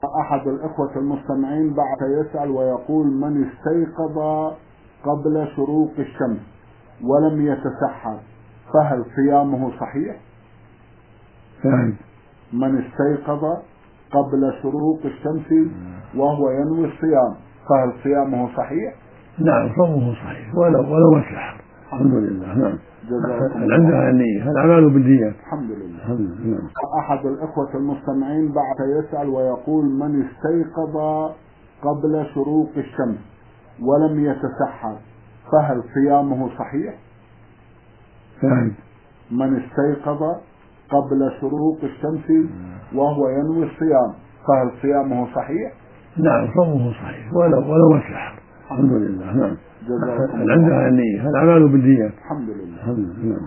أحد الإخوة المستمعين بعد يسأل ويقول: من استيقظ قبل شروق الشمس ولم يتسحر فهل صيامه صحيح؟ من استيقظ قبل شروق الشمس وهو ينوي الصيام فهل صيامه صحيح؟ نعم، صومه صحيح ولو سحر. الحمد لله. نعم. عندها النية، الأعمال بالنيات. الحمد لله. أحد الإخوة المستمعين بعد يسأل ويقول: من استيقظ قبل شروق الشمس ولم يتسحر فهل صيامه صحيح؟ من استيقظ قبل شروق الشمس وهو ينوي الصيام فهل صيامه صحيح؟ نعم، صومه صحيح ولو سحر. الحمد لله. نعم. عندها النية، الأعمال بالنيات. الحمد لله.